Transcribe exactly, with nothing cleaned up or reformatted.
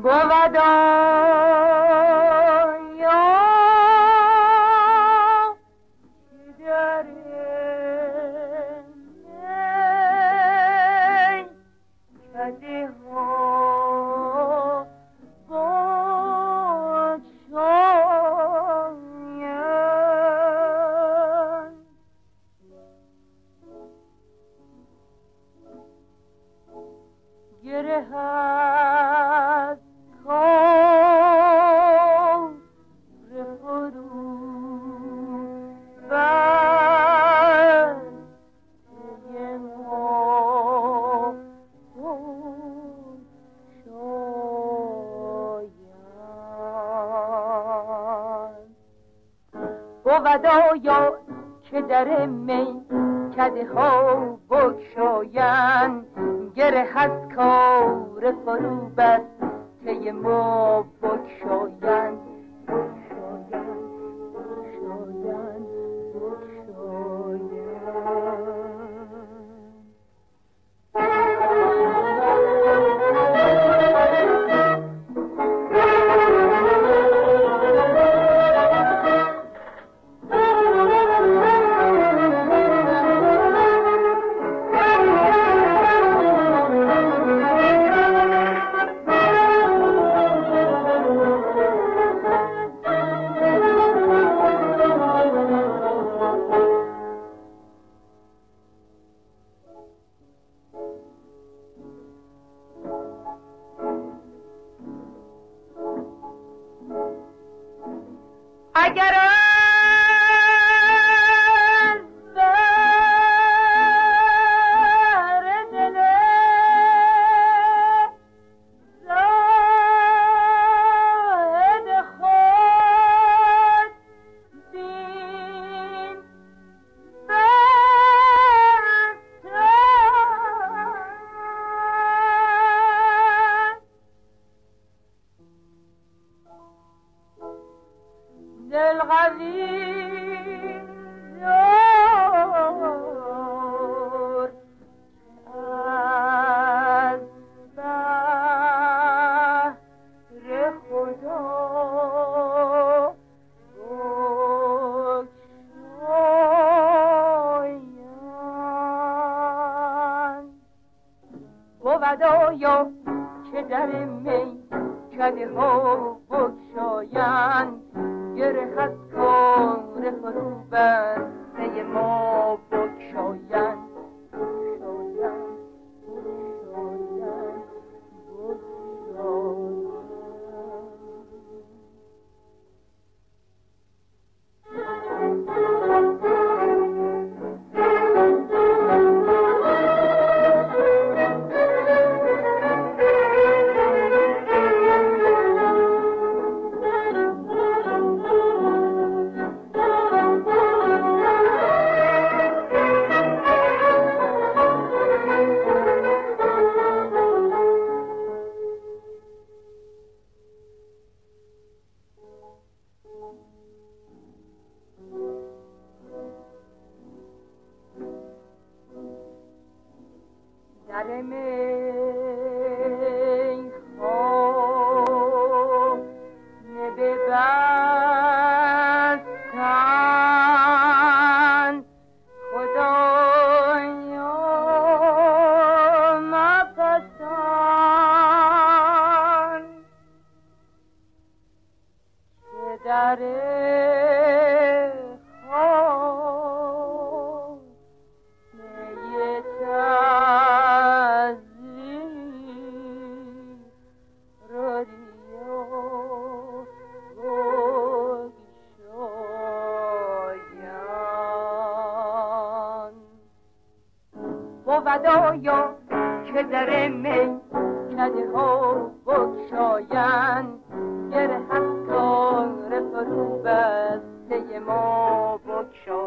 ودایا که در می کده ها بگشایند، گره از کار فرو بسته ما بگشایند، بگشایند، بگشایند، بگشایند. اگر از بر دل زاهد خود بین دل قوی زور از بحر خدا بگشایند. ودایا که در می کده ها بگشایند، گره از کار فرو بسته ما بگشایند، بگشایند، بگشایند، بگشایند. در میخانه ببستند، خدایا مپسند که در ودایا که در می کده ها بگشایند، گره از کار فرو بسته ما بگشایند.